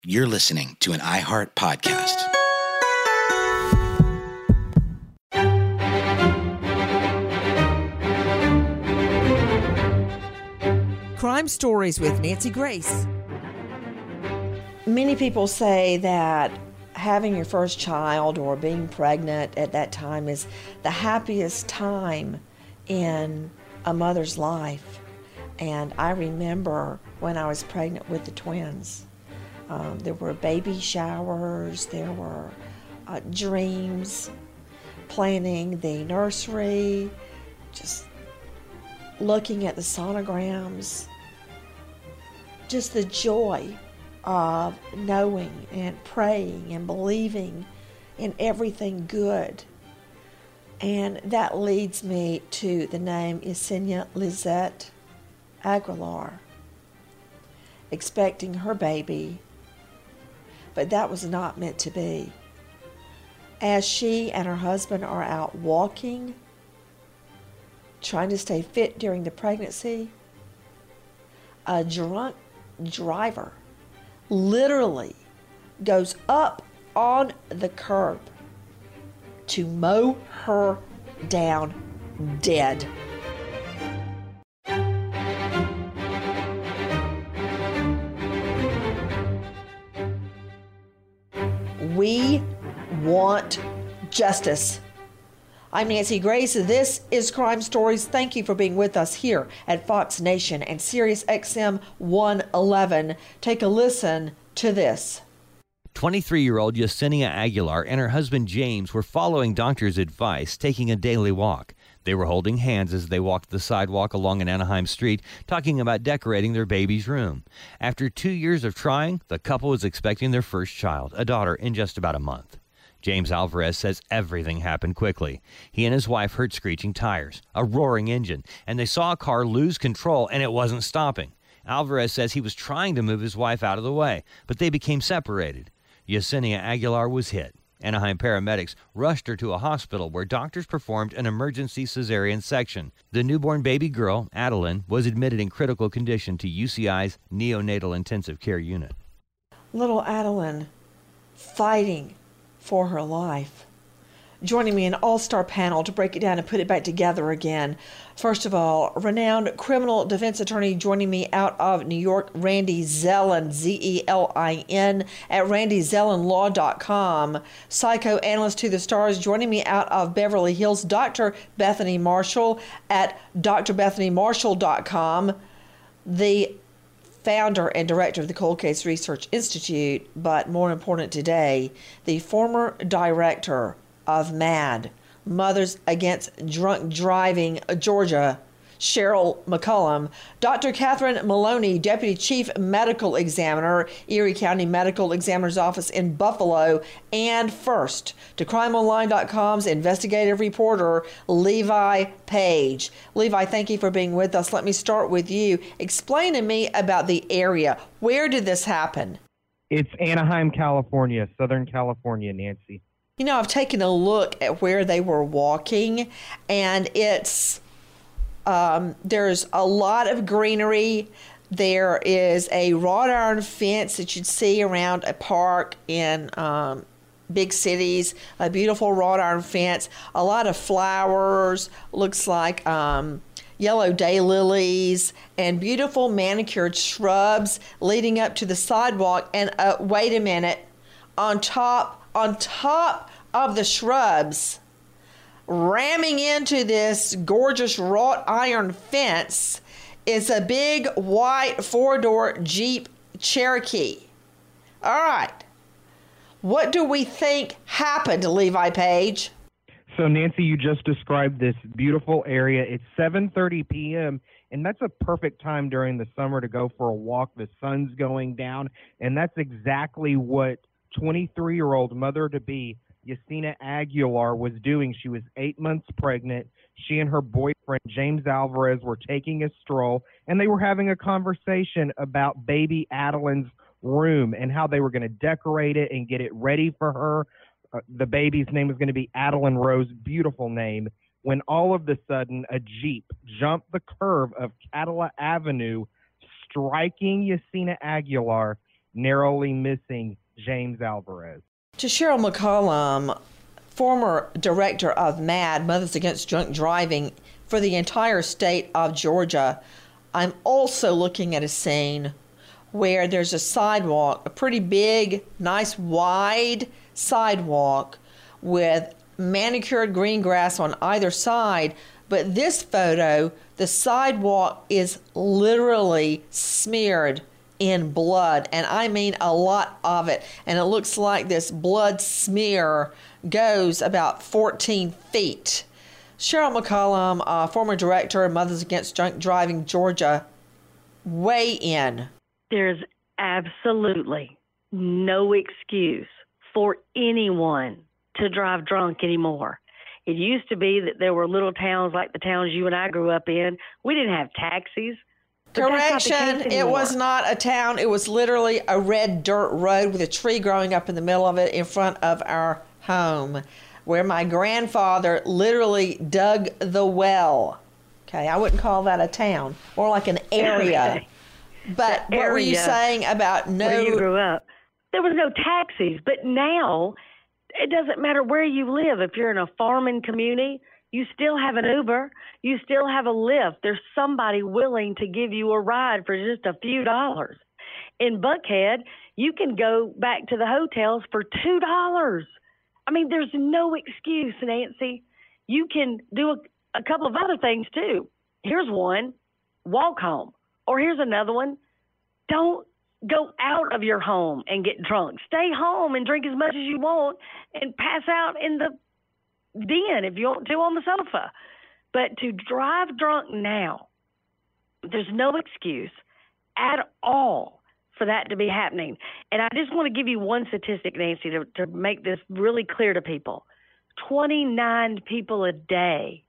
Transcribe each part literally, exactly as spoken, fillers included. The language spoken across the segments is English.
You're listening to an iHeart podcast. Crime Stories with Nancy Grace. Many people say that having your first child or being pregnant at that time is the happiest time in a mother's life. And I remember when I was pregnant with the twins, um, there were baby showers, there were uh, dreams, planning the nursery, just looking at the sonograms, just the joy of knowing and praying and believing in everything good. And that leads me to the name Yesenia Lizette Aguilar, expecting her baby, but that was not meant to be. As she and her husband are out walking, trying to stay fit during the pregnancy, a drunk driver literally goes up on the curb to mow her down dead. We want justice. I'm Nancy Grace. This is Crime Stories. Thank you for being with us here at Fox Nation and Sirius X M one eleven. Take a listen to this. twenty-three-year-old Yesenia Aguilar and her husband James were following doctors' advice, taking a daily walk. They were holding hands as they walked the sidewalk along an Anaheim street, talking about decorating their baby's room. After two years of trying, the couple was expecting their first child, a daughter, in just about a month. James Alvarez says everything happened quickly. He and his wife heard screeching tires, a roaring engine, and they saw a car lose control, and it wasn't stopping. Alvarez says he was trying to move his wife out of the way, but they became separated. Yesenia Aguilar was hit. Anaheim paramedics rushed her to a hospital where doctors performed an emergency cesarean section. The newborn baby girl, Adeline, was admitted in critical condition to U C I's neonatal intensive care unit. Little Adeline fighting for her life. Joining me an all-star panel to break it down and put it back together again. First of all, renowned criminal defense attorney joining me out of New York, Randy Zelin, Z E L I N, at randy zelin law dot com. Psychoanalyst to the stars joining me out of Beverly Hills, Doctor Bethany Marshall at d r bethany marshall dot com. The founder and director of the Cold Case Research Institute, but more important today, the former director of MAD, Mothers Against Drunk Driving Georgia, Cheryl McCollum. Doctor Catherine Maloney, Deputy Chief Medical Examiner, Erie County Medical Examiner's Office in Buffalo. And first, to crime online dot com's investigative reporter, Levi Page. Levi, thank you for being with us. Let me start with you. Explain to me about the area. Where did this happen? It's Anaheim, California, Southern California, Nancy. You know, I've taken a look at where they were walking, and it's um, there's a lot of greenery. There is a wrought iron fence that you'd see around a park in um, big cities, a beautiful wrought iron fence, a lot of flowers, looks like um, yellow daylilies, and beautiful manicured shrubs leading up to the sidewalk. And uh, wait a minute, on top on top of the shrubs, ramming into this gorgeous wrought iron fence, is a big white four-door Jeep Cherokee. All right. What do we think happened, Levi Page? So, Nancy, you just described this beautiful area. It's seven thirty p.m., and that's a perfect time during the summer to go for a walk. The sun's going down, and that's exactly what twenty-three-year-old mother-to-be Yesenia Aguilar was doing. She was eight months pregnant. She and her boyfriend, James Alvarez, were taking a stroll, and they were having a conversation about baby Adeline's room and how they were going to decorate it and get it ready for her. Uh, the baby's name was going to be Adeline Rose, beautiful name, when all of a sudden a Jeep jumped the curve of Cadillac Avenue, striking Yesenia Aguilar narrowly missing James Alvarez. To Cheryl McCollum, former director of MADD, Mothers Against Drunk Driving, for the entire state of Georgia, I'm also looking at a scene where there's a sidewalk, a pretty big, nice, wide sidewalk with manicured green grass on either side. But this photo, the sidewalk is literally smeared in blood, and I mean a lot of it. And it looks like this blood smear goes about fourteen feet. Cheryl McCollum, uh, former director of Mothers Against Drunk Driving Georgia, weigh in. There's absolutely no excuse for anyone to drive drunk anymore. It used to be that there were little towns like the towns you and I grew up in. We didn't have taxis. Correction, it was not a town. It was literally a red dirt road with a tree growing up in the middle of it in front of our home, where my grandfather literally dug the well. Okay, I wouldn't call that a town, more like an area. Okay. But the what area were you saying about no... Where you grew up. There was no taxis, but now it doesn't matter where you live. If you're in a farming community, you still have an Uber. You still have a Lyft. There's somebody willing to give you a ride for just a few dollars. In Buckhead, you can go back to the hotels for two dollars. I mean, there's no excuse, Nancy. You can do a, a couple of other things, too. Here's one, walk home. Or here's another one, don't go out of your home and get drunk. Stay home and drink as much as you want and pass out in the den if you want to on the sofa. But to drive drunk now, there's no excuse at all for that to be happening. And I just want to give you one statistic, Nancy, to, to make this really clear to people. twenty-nine people a day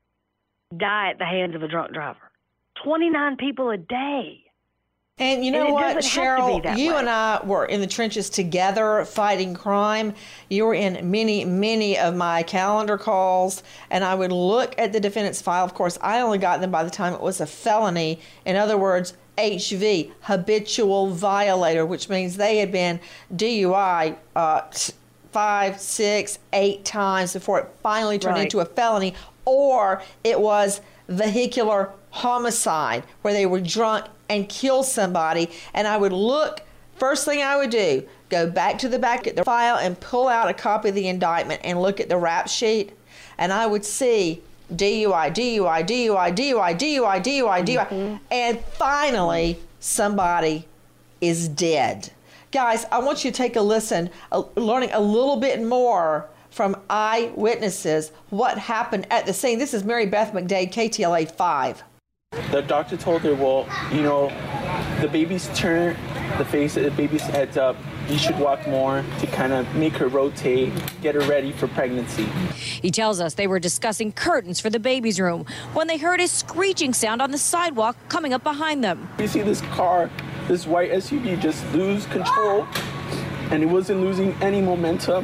die at the hands of a drunk driver. twenty-nine people a day. And you know and what, Cheryl, you way. and I were in the trenches together fighting crime. You were in many, many of my calendar calls, and I would look at the defendant's file. Of course, I only got them by the time it was a felony. In other words, H V, habitual violator, which means they had been D U I uh, five, six, eight times before it finally turned right. into a felony, or it was vehicular homicide, where they were drunk and kill somebody. And I would look, first thing I would do, go back to the back of the file and pull out a copy of the indictment and look at the rap sheet, and I would see D U I, D U I, D U I, D U I, D U I, D U I, D U I, mm-hmm. and finally somebody is dead. Guys, I want you to take a listen, uh, learning a little bit more from eyewitnesses what happened at the scene. This is Mary Beth McDade, K T L A five. The doctor told her, well, you know, the baby's turn, the face of the baby's head's up. You should walk more to kind of make her rotate, get her ready for pregnancy. He tells us they were discussing curtains for the baby's room when they heard a screeching sound on the sidewalk coming up behind them. We see this car, this white S U V, just lose control, and it wasn't losing any momentum.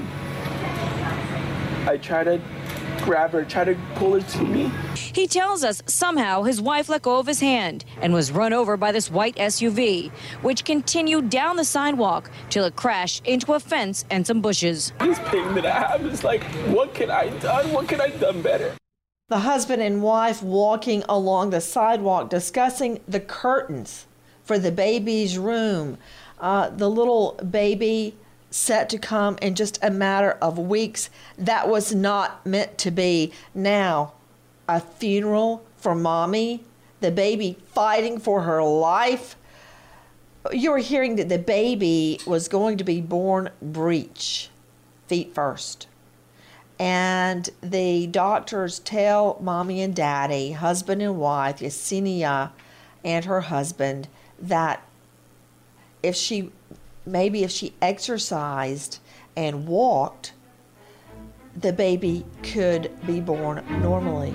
I tried to grab her, try to pull her to me. He tells us somehow his wife let go of his hand and was run over by this white S U V, which continued down the sidewalk till it crashed into a fence and some bushes. This pain that I have is like, what could I done? What could I done better? The husband and wife walking along the sidewalk discussing the curtains for the baby's room. Uh, the little baby set to come in just a matter of weeks. That was not meant to be. Now, a funeral for mommy, the baby fighting for her life. You were hearing that the baby was going to be born breech, feet first. And the doctors tell mommy and daddy, husband and wife, Yesenia and her husband, that if she maybe if she exercised and walked, the baby could be born normally.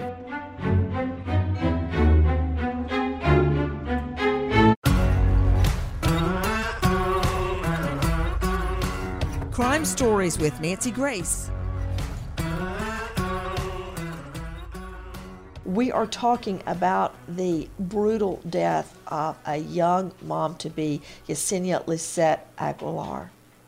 Crime Stories with Nancy Grace. We are talking about the brutal death of a young mom-to-be, Yesenia Lisette Aguilar.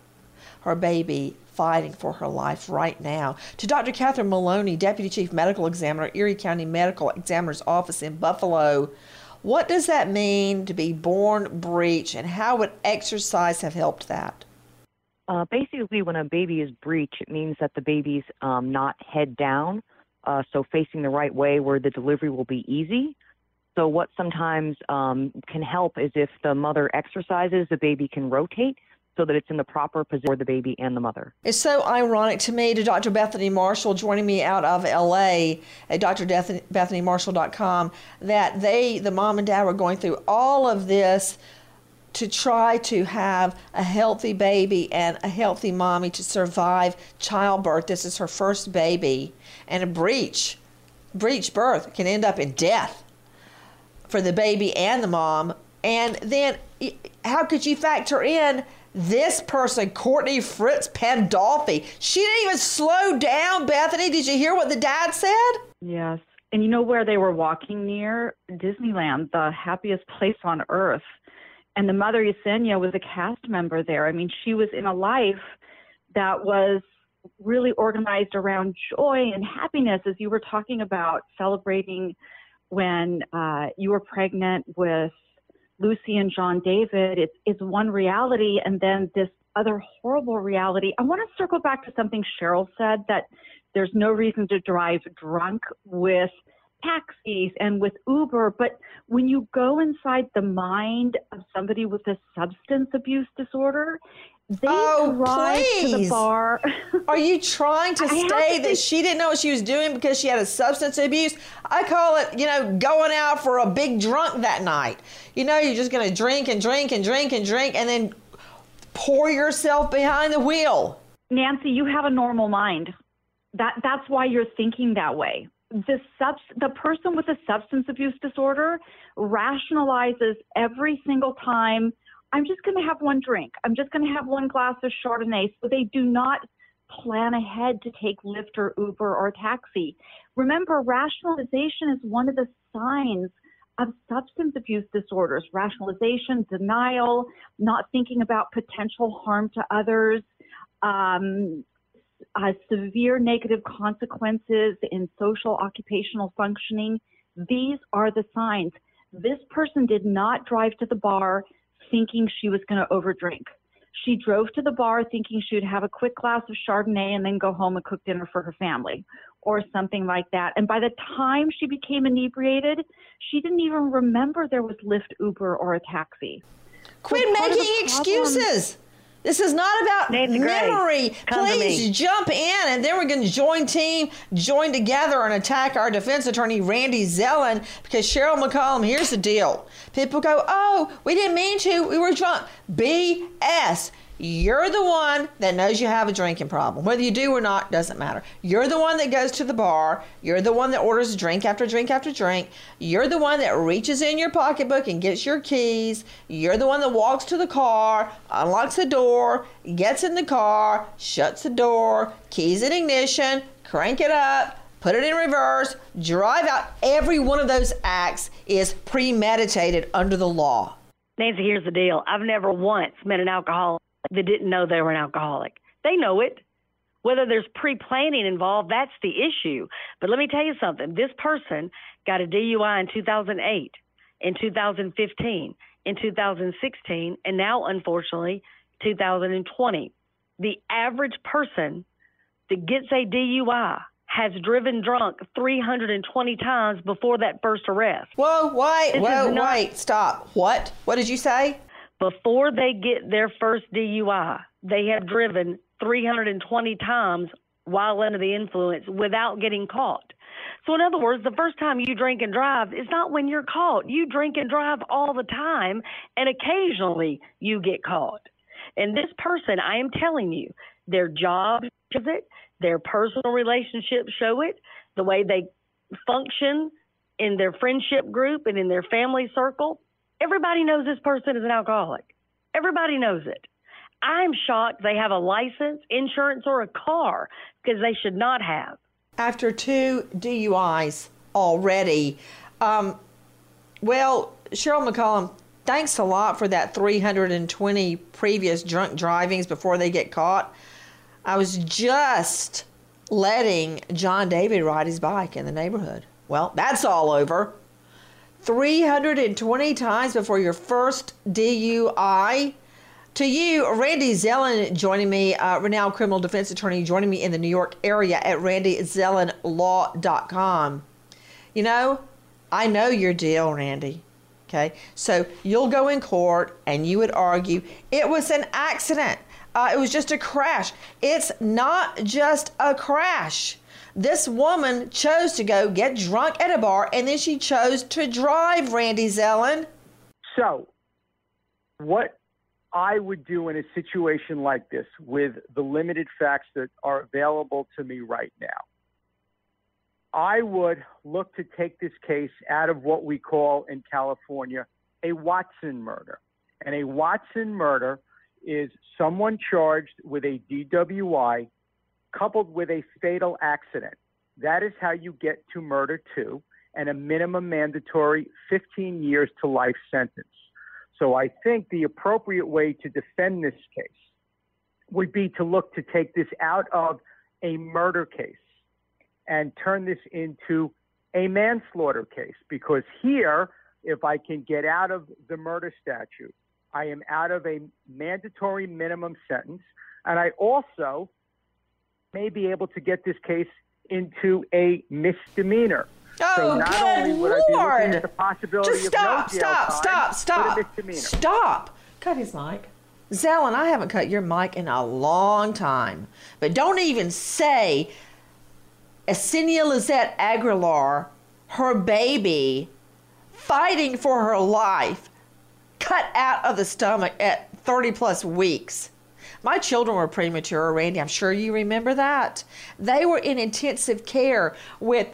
Her baby fighting for her life right now. To Doctor Catherine Maloney, Deputy Chief Medical Examiner, Erie County Medical Examiner's Office in Buffalo, what does that mean to be born breech, and how would exercise have helped that? Uh, basically, when a baby is breech, it means that the baby's um, not head down, uh, so facing the right way where the delivery will be easy. So what sometimes um, can help is if the mother exercises, the baby can rotate so that it's in the proper position for the baby and the mother. It's so ironic to me, to Doctor Bethany Marshall joining me out of L A at D R Bethany Marshall dot com, that they, the mom and dad, were going through all of this to try to have a healthy baby and a healthy mommy to survive childbirth. This is her first baby, and a breech, breech birth can end up in death for the baby and the mom. And then how could you factor in this person, Courtney Fritz Pandolfi? She didn't even slow down, Bethany. Did you hear what the dad said? Yes. And you know where they were walking near? Disneyland, the happiest place on earth. And the mother, Yesenia, was a cast member there. I mean, she was in a life that was really organized around joy and happiness, as you were talking about, celebrating when uh, you were pregnant with Lucy and John David. It's, it's one reality, and then this other horrible reality. I want to circle back to something Cheryl said, that there's no reason to drive drunk with taxis and with Uber. But when you go inside the mind of somebody with a substance abuse disorder, they oh, drive please. to the bar. Are you trying to say that she didn't know what she was doing because she had a substance abuse? I call it, you know, going out for a big drunk that night. You know, you're just going to drink and drink and drink and drink and then pour yourself behind the wheel. Nancy, you have a normal mind. That that's why you're thinking that way. The subs, the person with a substance abuse disorder rationalizes every single time, I'm just going to have one drink. I'm just going to have one glass of Chardonnay. So they do not plan ahead to take Lyft or Uber or taxi. Remember, rationalization is one of the signs of substance abuse disorders. Rationalization, denial, not thinking about potential harm to others, um, uh, severe negative consequences in social occupational functioning. These are the signs. This person did not drive to the bar thinking she was going to overdrink. She drove to the bar thinking she would have a quick glass of Chardonnay and then go home and cook dinner for her family or something like that. And by the time she became inebriated, she didn't even remember there was Lyft, Uber, or a taxi. Quit So making excuses. This is not about Nancy memory. Grace, come to Please me. jump in, and then we're going to join team, join together, and attack our defense attorney, Randy Zellen, because Cheryl McCollum, here's the deal. People go, oh, we didn't mean to. We were drunk. B S. You're the one that knows you have a drinking problem. Whether you do or not, doesn't matter. You're the one that goes to the bar. You're the one that orders drink after drink after drink. You're the one that reaches in your pocketbook and gets your keys. You're the one that walks to the car, unlocks the door, gets in the car, shuts the door, keys in ignition, crank it up, put it in reverse, drive out. Every one of those acts is premeditated under the law. Nancy, here's the deal. I've never once met an alcoholic that didn't know they were an alcoholic. They know it. Whether there's pre-planning involved, that's the issue. But let me tell you something. This person got a D U I in two thousand eight, in two thousand fifteen, in two thousand sixteen, and now, unfortunately, two thousand twenty. The average person that gets a D U I has driven drunk three hundred twenty times before that first arrest. Whoa, wait, This whoa, is not- wait, stop. What? What did you say? Before they get their first D U I, they have driven three hundred twenty times while under the influence without getting caught. So in other words, the first time you drink and drive is not when you're caught. You drink and drive all the time, and occasionally you get caught. And this person, I am telling you, their job shows it, their personal relationships show it, the way they function in their friendship group and in their family circle. Everybody knows this person is an alcoholic. Everybody knows it. I'm shocked they have a license, insurance, or a car, because they should not have. After two D U Is, already. Um, well, Cheryl McCollum, thanks a lot for that three hundred twenty previous drunk drivings before they get caught. I was just letting John David ride his bike in the neighborhood. Well, that's all over. three hundred twenty times before your first D U I. To you, Randy Zellen joining me, uh, renowned criminal defense attorney joining me in the New York area at randy zellen law dot com. You know, I know your deal, Randy. Okay, so you'll go in court and you would argue it was an accident. Uh, it was just a crash. It's not just a crash. This woman chose to go get drunk at a bar and then she chose to drive, Randy Zellen. So, what I would do in a situation like this with the limited facts that are available to me right now, I would look to take this case out of what we call in California a Watson murder. And a Watson murder is someone charged with a D W I coupled with a fatal accident. That is how you get to murder two and a minimum mandatory fifteen years to life sentence. So I think the appropriate way to defend this case would be to look to take this out of a murder case and turn this into a manslaughter case. Because here, if I can get out of the murder statute, I am out of a mandatory minimum sentence, and I also may be able to get this case into a misdemeanor. Oh, so not good only would I be Lord. looking at the possibility Just of stop, no jail stop, time, stop, stop, but a misdemeanor. Stop. Cut his mic. Zellen, I haven't cut your mic in a long time. But don't even say Yesenia Lizette Aguilar, her baby, fighting for her life, cut out of the stomach at thirty plus weeks. My children were premature, Randy. I'm sure you remember that. They were in intensive care with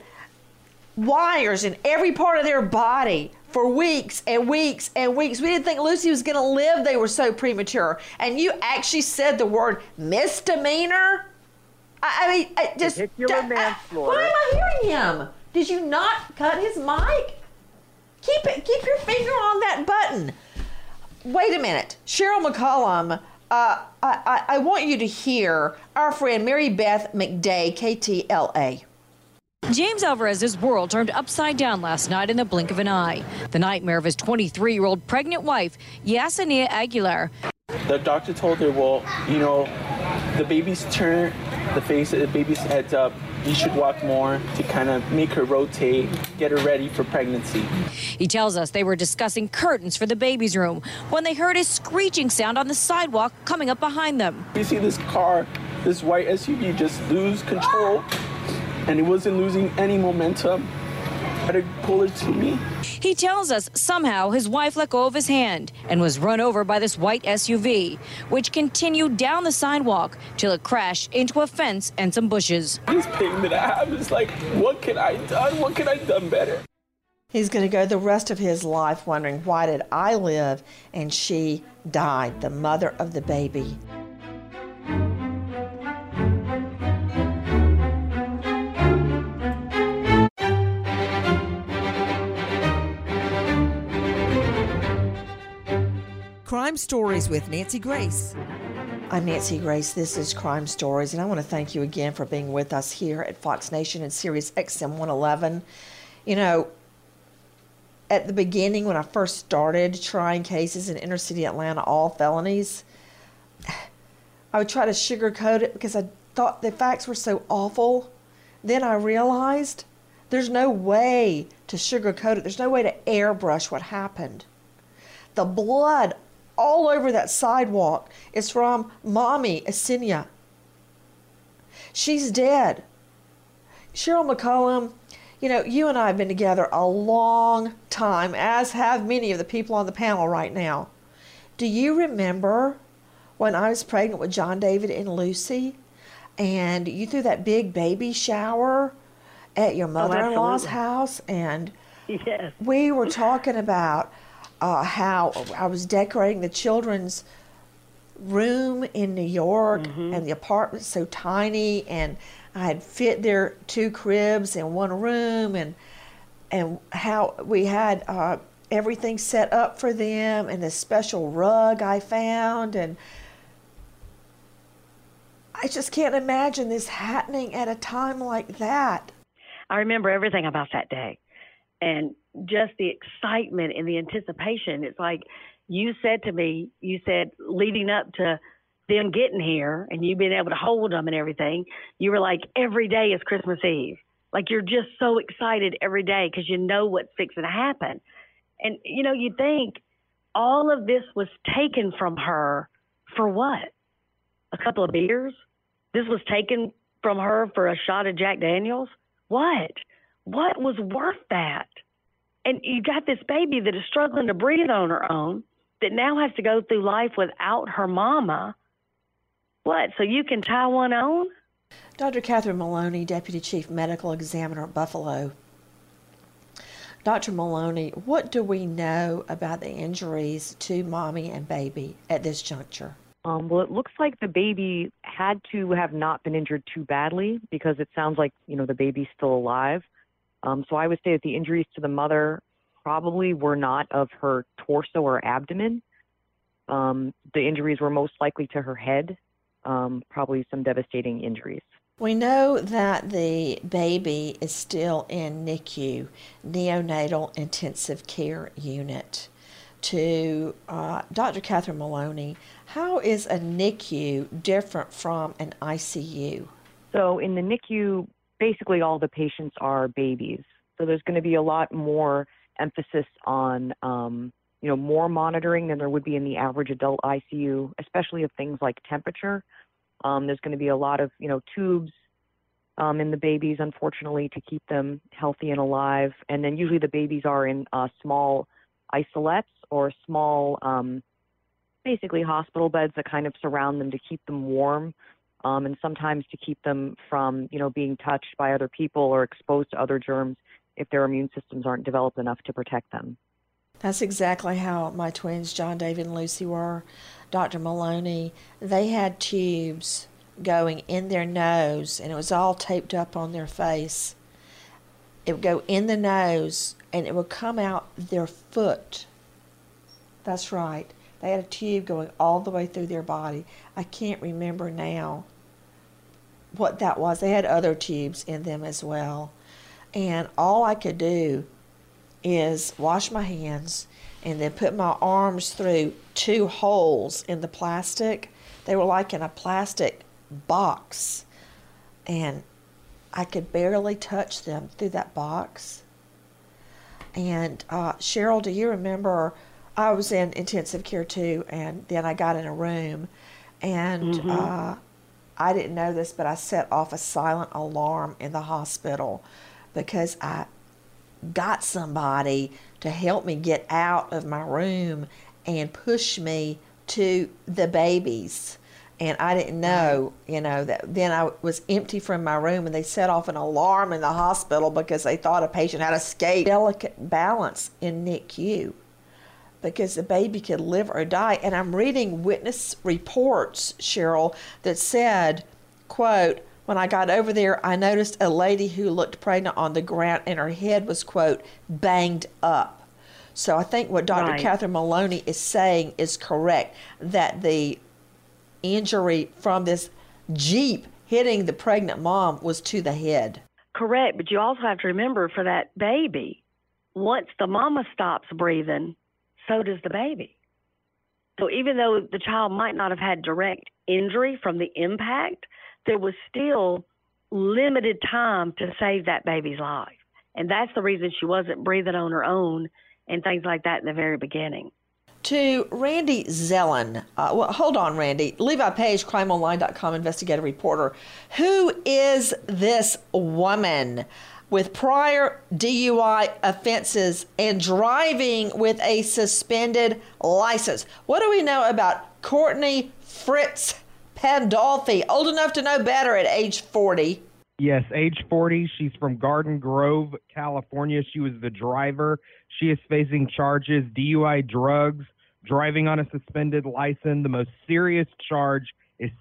wires in every part of their body for weeks and weeks and weeks. We didn't think Lucy was going to live. They were so premature. And you actually said the word misdemeanor? I, I mean, I just... Vehicular d- manslaughter. Why am I hearing him? Did you not cut his mic? Keep it. Keep your finger on that button. Wait a minute. Cheryl McCollum, uh, I, I, I want you to hear our friend Mary Beth McDay, K T L A. James Alvarez's world turned upside down last night in the blink of an eye. The nightmare of his twenty-three-year-old pregnant wife, Yesenia Aguilar. The doctor told her, well, you know, the baby's turn, the face of the baby's head's up. You should walk more to kind of make her rotate, get her ready for pregnancy. He tells us they were discussing curtains for the baby's room when they heard a screeching sound on the sidewalk coming up behind them. You see this car, this white S U V just lose control, and it wasn't losing any momentum. I had to pull her to me. He tells us somehow his wife let go of his hand and was run over by this white S U V, which continued down the sidewalk till it crashed into a fence and some bushes. This pain that I have is like, what could I done? What could I done better? He's going to go the rest of his life wondering, why did I live and she died, the mother of the baby. Crime Stories with Nancy Grace. I'm Nancy Grace. This is Crime Stories, and I want to thank you again for being with us here at Fox Nation and Sirius X M one eleven. You know, at the beginning when I first started trying cases in inner city Atlanta, all felonies, I would try to sugarcoat it because I thought the facts were so awful. Then I realized there's no way to sugarcoat it. There's no way to airbrush what happened. The blood all over that sidewalk is from Mommy Yesenia. She's dead. Cheryl McCollum, you know, you and I have been together a long time, as have many of the people on the panel right now. Do you remember when I was pregnant with John David and Lucy, and you threw that big baby shower at your mother-in-law's oh, house, and yes. we were talking about Uh, how I was decorating the children's room in New York, mm-hmm. and the apartment's so tiny, and I had fit their two cribs in one room, and and how we had uh, everything set up for them, and this special rug I found, and I just can't imagine this happening at a time like that. I remember everything about that day, and just the excitement and the anticipation. It's like you said to me, you said leading up to them getting here and you being able to hold them and everything, you were like, every day is Christmas Eve. Like, you're just so excited every day because you know what's fixing to happen. And, you know, you think all of this was taken from her for what? A couple of beers? This was taken from her for a shot of Jack Daniels? What? What was worth that? And you got this baby that is struggling to breathe on her own, that now has to go through life without her mama. What, so you can tie one on? Doctor Catherine Maloney, Deputy Chief Medical Examiner at Buffalo. Doctor Maloney, what do we know about the injuries to mommy and baby at this juncture? Um, well, it looks like the baby had to have not been injured too badly, because it sounds like, you know, the baby's still alive. Um, so I would say that the injuries to the mother probably were not of her torso or abdomen. Um, the injuries were most likely to her head, um, probably some devastating injuries. We know that the baby is still in N I C U, Neonatal Intensive Care Unit. To uh, Doctor Catherine Maloney, how is a N I C U different from an I C U? So in the N I C U, basically all the patients are babies. So there's going to be a lot more emphasis on, um, you know, more monitoring than there would be in the average adult I C U, especially of things like temperature. Um, there's going to be a lot of, you know, tubes um, in the babies, unfortunately, to keep them healthy and alive. And then usually the babies are in uh, small isolates or small, um, basically hospital beds that kind of surround them to keep them warm, um, and sometimes to keep them from, you know, being touched by other people or exposed to other germs if their immune systems aren't developed enough to protect them. That's exactly how my twins, John David and Lucy, were. Doctor Maloney, they had tubes going in their nose, and it was all taped up on their face. It would go in the nose, and it would come out their foot. That's right. They had a tube going all the way through their body. I can't remember now what that was. They had other tubes in them as well. And all I could do is wash my hands and then put my arms through two holes in the plastic. They were like in a plastic box, and I could barely touch them through that box. And uh, Cheryl, do you remember, I was in intensive care too, and then I got in a room, and mm-hmm. uh, I didn't know this, but I set off a silent alarm in the hospital because I got somebody to help me get out of my room and push me to the babies. And I didn't know, you know, that then I was empty from my room, and they set off an alarm in the hospital because they thought a patient had escaped. Delicate balance in N I C U because the baby could live or die. And I'm reading witness reports, Cheryl, that said, quote, "When I got over there, I noticed a lady who looked pregnant on the ground, and her head was, quote, banged up." So I think what Doctor Right. Catherine Maloney is saying is correct, that the injury from this Jeep hitting the pregnant mom was to the head. Correct, but you also have to remember, for that baby, once the mama stops breathing, so does the baby. So even though the child might not have had direct injury from the impact, there was still limited time to save that baby's life. And that's the reason she wasn't breathing on her own and things like that in the very beginning. To Randy Zellen, uh, well, hold on, Randy. Levi Page, crime online dot com investigative reporter. Who is this woman with prior D U I offenses and driving with a suspended license? What do we know about Courtney Fritz Pandolfi, old enough to know better at age forty? Yes, age forty. She's from Garden Grove, California. She was the driver. She is facing charges, D U I, drugs, driving on a suspended license. The most serious charge is sec-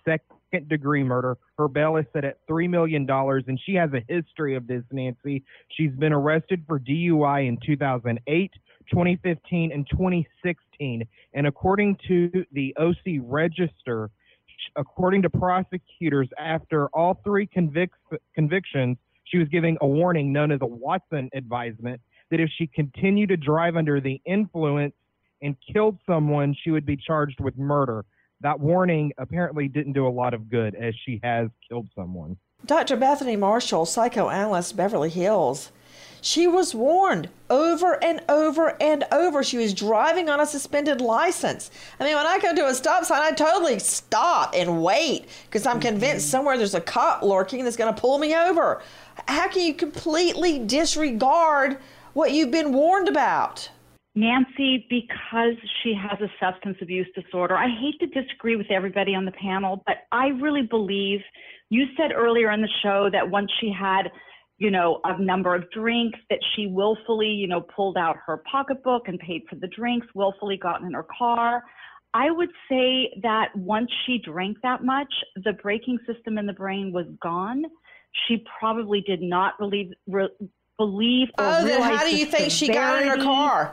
second-degree murder. Her bail is set at three million dollars, and she has a history of this, Nancy. She's been arrested for D U I in two thousand eight, twenty fifteen, and twenty sixteen. And according to the O C Register, according to prosecutors, after all three convic- convictions, she was giving a warning known as a Watson advisement that if she continued to drive under the influence and killed someone, she would be charged with murder. That warning apparently didn't do a lot of good, as she has killed someone. Doctor Bethany Marshall, psychoanalyst, Beverly Hills. She was warned over and over and over. She was driving on a suspended license. I mean, when I go to a stop sign, I totally stop and wait because I'm convinced mm-hmm. somewhere there's a cop lurking that's going to pull me over. How can you completely disregard what you've been warned about? Nancy, because she has a substance abuse disorder, I hate to disagree with everybody on the panel, but I really believe, you said earlier in the show that once she had, you know, a number of drinks, that she willfully, you know, pulled out her pocketbook and paid for the drinks, willfully got in her car. I would say that once she drank that much, the braking system in the brain was gone. She probably did not believe, re, believe or oh, realize then how do you think severity. She got in her car?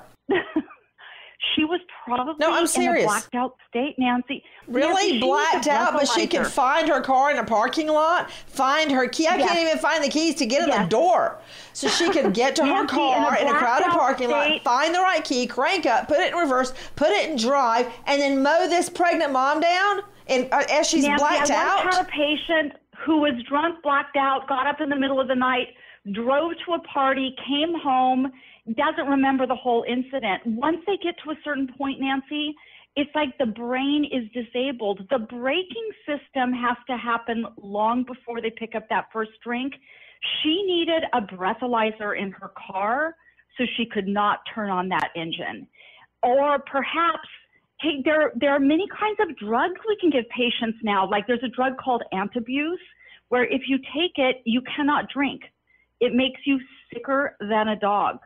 She was probably no, I'm serious. in a blacked out state, Nancy. Really Nancy, blacked out, but she can find her car in a parking lot, find her key. I yes. can't even find the keys to get in yes. the door. So she can get to Nancy, her car in a, in a crowded parking state. lot, find the right key, crank up, put it in reverse, put it in drive, and then mow this pregnant mom down and, uh, as she's Nancy, blacked I out. I once had a patient who was drunk, blacked out, got up in the middle of the night, drove to a party, came home, doesn't remember the whole incident. Once they get to a certain point, Nancy, it's like the brain is disabled. The braking system has to happen long before they pick up that first drink. She needed a breathalyzer in her car so she could not turn on that engine. Or perhaps, hey, there, there are many kinds of drugs we can give patients now. Like there's a drug called Antabuse, where if you take it, you cannot drink. It makes you sicker than a dog.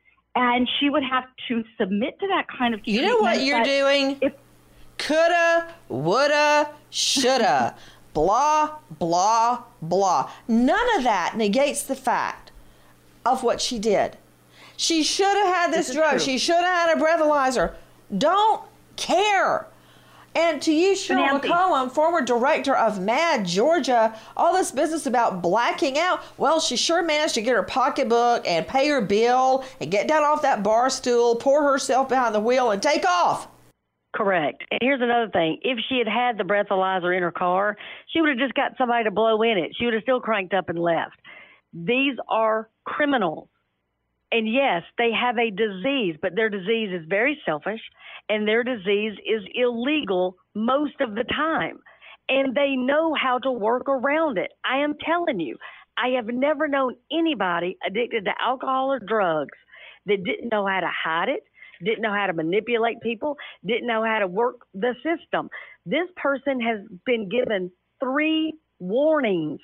And she would have to submit to that kind of treatment. You know what you're doing? If, Coulda, woulda, shoulda. Blah, blah, blah. None of that negates the fact of what she did. She should have had this, this drug. She should have had a breathalyzer. Don't care. And to you, Cheryl McCollum, former director of MAD Georgia, all this business about blacking out, well, she sure managed to get her pocketbook and pay her bill and get down off that bar stool, pour herself behind the wheel, and take off. Correct. And here's another thing. If she had had the breathalyzer in her car, she would have just got somebody to blow in it. She would have still cranked up and left. These are criminals. And yes, they have a disease, but their disease is very selfish, and their disease is illegal most of the time. And they know how to work around it. I am telling you, I have never known anybody addicted to alcohol or drugs that didn't know how to hide it, didn't know how to manipulate people, didn't know how to work the system. This person has been given three warnings,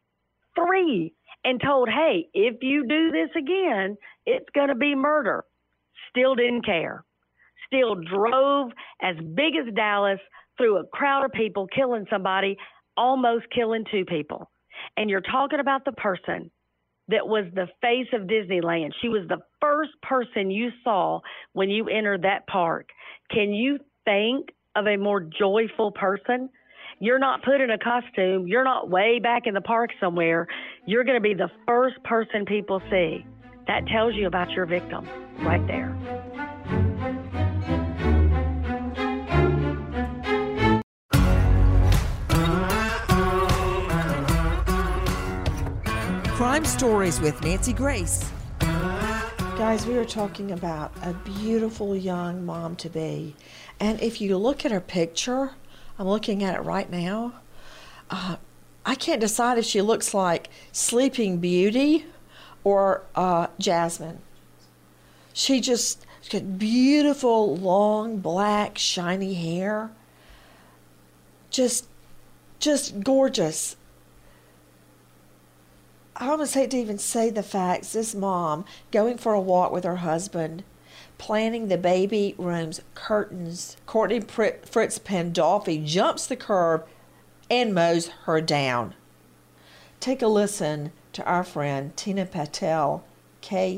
three, and told, hey, if you do this again, it's going to be murder. Still didn't care. Still drove as big as Dallas through a crowd of people, killing somebody, almost killing two people. And you're talking about the person that was the face of Disneyland. She was the first person you saw when you entered that park. Can you think of a more joyful person? You're not put in a costume. You're not way back in the park somewhere. You're going to be the first person people see. That tells you about your victim right there. Crime Stories with Nancy Grace. Guys, we were talking about a beautiful young mom-to-be. And if you look at her picture, I'm looking at it right now, uh, I can't decide if she looks like Sleeping Beauty or uh, Jasmine. She just she's got beautiful, long, black, shiny hair. Just, just gorgeous. I almost hate to even say the facts. This mom going for a walk with her husband, planning the baby room's curtains. Courtney Fritz Pandolfi jumps the curb, and mows her down. Take a listen to our friend Tina Patel, K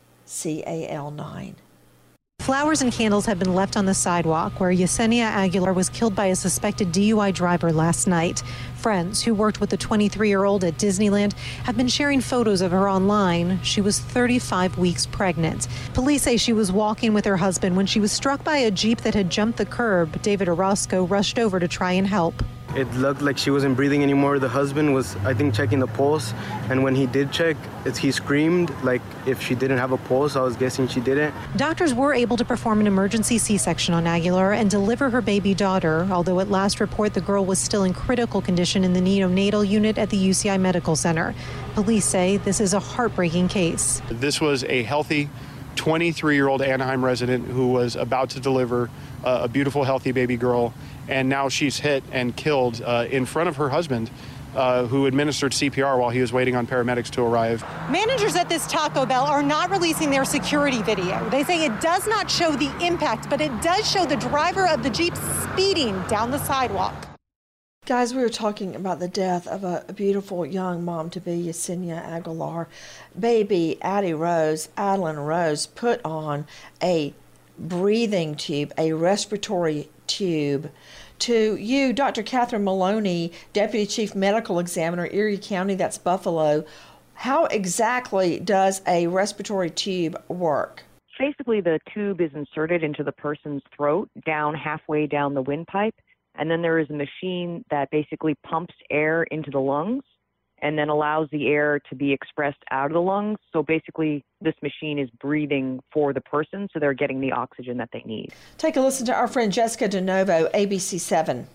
C A L nine. Flowers and candles have been left on the sidewalk where Yesenia Aguilar was killed by a suspected D U I driver last night. Friends who worked with the twenty-three-year-old at Disneyland have been sharing photos of her online. She was thirty-five weeks pregnant. Police say she was walking with her husband when she was struck by a Jeep that had jumped the curb. David Orozco rushed over to try and help. It looked like she wasn't breathing anymore. The husband was, I think, checking the pulse. And when he did check, it's, he screamed like if she didn't have a pulse. I was guessing she didn't. Doctors were able to perform an emergency C-section on Aguilar and deliver her baby daughter, although at last report the girl was still in critical condition in the neonatal unit at the U C I Medical Center. Police say this is a heartbreaking case. This was a healthy twenty-three-year-old Anaheim resident who was about to deliver uh, a beautiful, healthy baby girl. And now she's hit and killed uh, in front of her husband, uh, who administered C P R while he was waiting on paramedics to arrive. Managers at this Taco Bell are not releasing their security video. They say it does not show the impact, but it does show the driver of the Jeep speeding down the sidewalk. Guys, we were talking about the death of a beautiful young mom-to-be, Yesenia Aguilar. Baby Addie Rose, Adeline Rose, put on a breathing tube, a respiratory tube. To you, Doctor Catherine Maloney, Deputy Chief Medical Examiner, Erie County, that's Buffalo, how exactly does a respiratory tube work? Basically, the tube is inserted into the person's throat, down halfway down the windpipe, and then there is a machine that basically pumps air into the lungs and then allows the air to be expressed out of the lungs. So basically, this machine is breathing for the person, so they're getting the oxygen that they need. Take a listen to our friend Jessica DeNovo, A B C seven.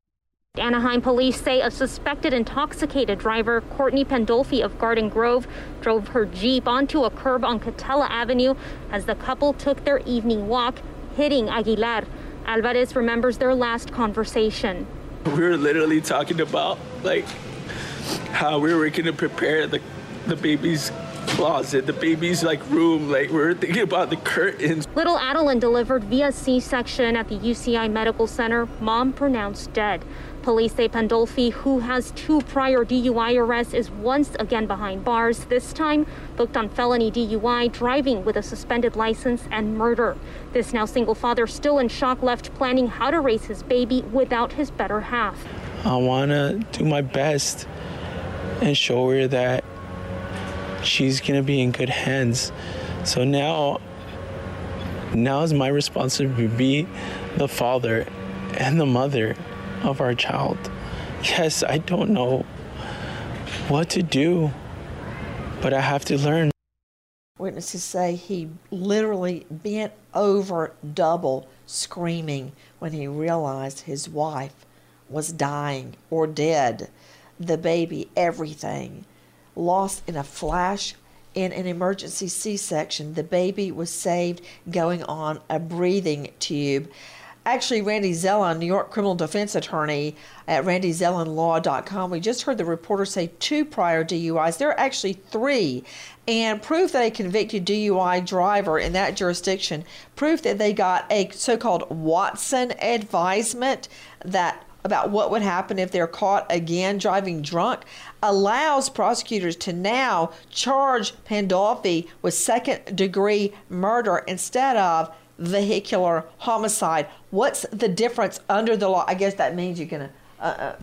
Anaheim police say a suspected intoxicated driver, Courtney Pandolfi of Garden Grove, drove her Jeep onto a curb on Catella Avenue as the couple took their evening walk, hitting Aguilar. Alvarez remembers their last conversation. We were literally talking about, like, how we were going to prepare the the baby's closet, the baby's like room, like we were thinking about the curtains. Little Adeline delivered via C-section at the U C I Medical Center, mom pronounced dead. Police say Pandolfi, who has two prior D U I arrests, is once again behind bars, this time booked on felony D U I, driving with a suspended license, and murder. This now single father, still in shock, left planning how to raise his baby without his better half. I want to do my best and show her that she's going to be in good hands. So now, now is my responsibility to be the father and the mother of our child. Yes, I don't know what to do, but I have to learn. Witnesses say he literally bent over double, screaming when he realized his wife was dying or dead. The baby, everything, lost in a flash in an emergency C-section. The baby was saved going on a breathing tube. Actually, Randy Zellin, New York criminal defense attorney at randy zellin law dot com, we just heard the reporter say two prior D U Is. There are actually three. And proof that a convicted D U I driver in that jurisdiction, proof that they got a so-called Watson advisement that about what would happen if they're caught again driving drunk, allows prosecutors to now charge Pandolfi with second-degree murder instead of vehicular homicide. What's the difference under the law? I guess that means you can uh, uh,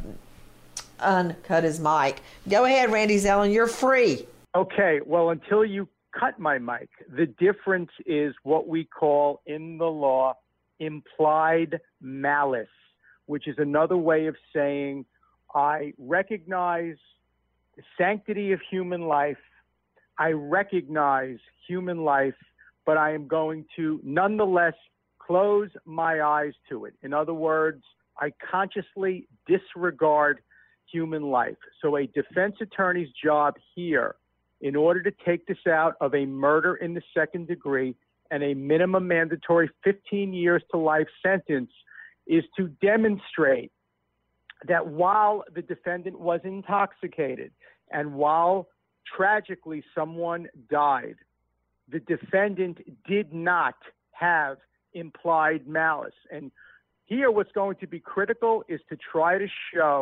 uncut his mic. Go ahead, Randy Zellin. You're free. Okay. Well, until you cut my mic, the difference is what we call in the law implied malice, which is another way of saying I recognize the sanctity of human life. I recognize human life, but I am going to nonetheless close my eyes to it. In other words, I consciously disregard human life. So a defense attorney's job here, in order to take this out of a murder in the second degree and a minimum mandatory fifteen years to life sentence, is to demonstrate that while the defendant was intoxicated and while tragically someone died, the defendant did not have implied malice. And here what's going to be critical is to try to show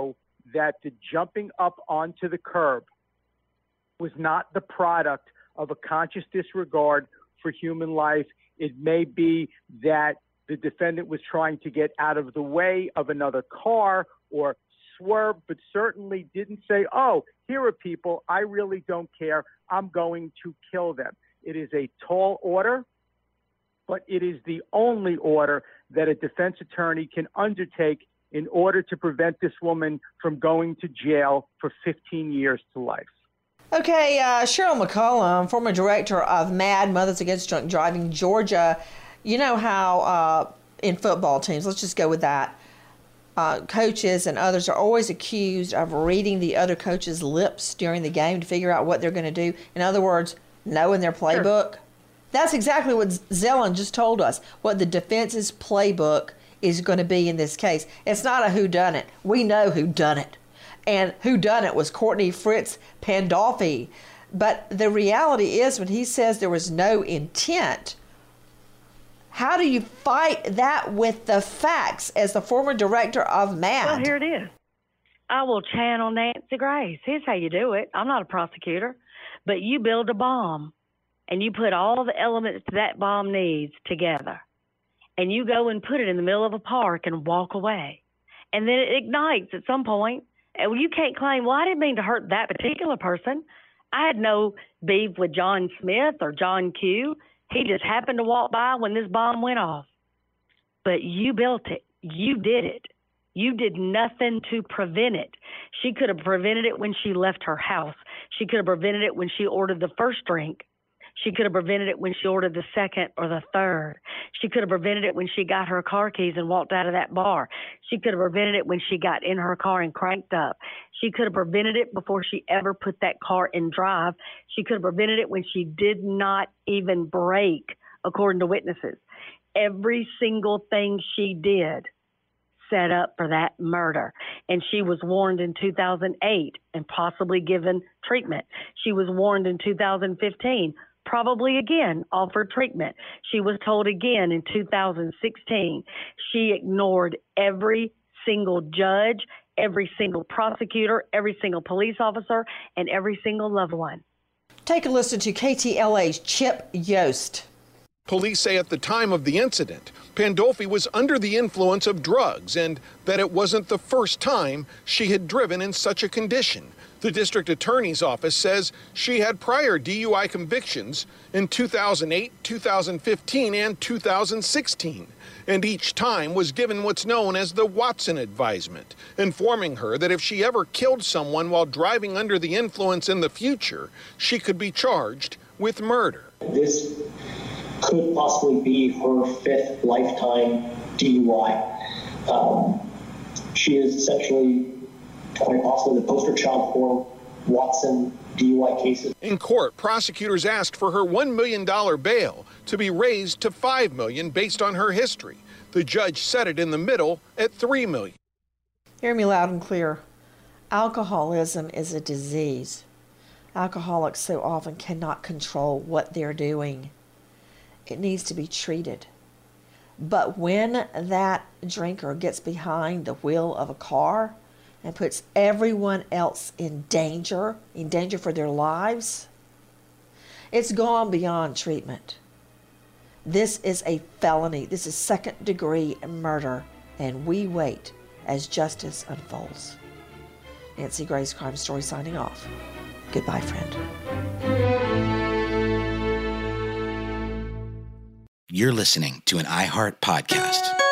that the jumping up onto the curb was not the product of a conscious disregard for human life. It may be that the defendant was trying to get out of the way of another car or swerve, but certainly didn't say, oh, here are people, I really don't care, I'm going to kill them. It is a tall order, but it is the only order that a defense attorney can undertake in order to prevent this woman from going to jail for fifteen years to life. Okay, uh, Cheryl McCollum, former director of MAD, Mothers Against Drunk Driving, Georgia. You know how uh, in football teams, let's just go with that, uh, coaches and others are always accused of reading the other coach's lips during the game to figure out what they're going to do. In other words, knowing their playbook. Sure. That's exactly what Zellin just told us, what the defense's playbook is going to be in this case. It's not a whodunit. We know who done it. And who done it was Courtney Fritz Pandolfi. But the reality is when he says there was no intent, how do you fight that with the facts as the former director of MAD? Well, here it is. I will channel Nancy Grace. Here's how you do it. I'm not a prosecutor, but you build a bomb and you put all the elements that bomb needs together and you go and put it in the middle of a park and walk away. And then it ignites at some point. And you can't claim, well, I didn't mean to hurt that particular person. I had no beef with John Smith or John Q. He just happened to walk by when this bomb went off. But you built it. You did it. You did nothing to prevent it. She could have prevented it when she left her house. She could have prevented it when she ordered the first drink. She could have prevented it when she ordered the second or the third. She could have prevented it when she got her car keys and walked out of that bar. She could have prevented it when she got in her car and cranked up. She could have prevented it before she ever put that car in drive. She could have prevented it when she did not even brake, according to witnesses. Every single thing she did set up for that murder. And she was warned in two thousand eight and possibly given treatment. She was warned in two thousand fifteen. Probably again offered treatment. She was told again in two thousand sixteen. She ignored every single judge, every single prosecutor, every single police officer, and every single loved one. Take a listen to K T L A's Chip Yost. Police say at the time of the incident, Pandolfi was under the influence of drugs and that it wasn't the first time she had driven in such a condition. The district attorney's office says she had prior D U I convictions in two thousand eight, two thousand fifteen, and two thousand sixteen, and each time was given what's known as the Watson advisement, informing her that if she ever killed someone while driving under the influence in the future, she could be charged with murder. This could possibly be her fifth lifetime D U I. Um, she is essentially quite possibly the poster child for Watson D U I cases. In court, prosecutors asked for her one million dollars bail to be raised to five million dollars based on her history. The judge set it in the middle at three million dollars. Hear me loud and clear. Alcoholism is a disease. Alcoholics so often cannot control what they're doing. It needs to be treated. But when that drinker gets behind the wheel of a car and puts everyone else in danger, in danger for their lives, it's gone beyond treatment. This is a felony. This is second degree murder, and we wait as justice unfolds. Nancy Grace, Crime Story, signing off. Goodbye, friend. You're listening to an iHeart podcast.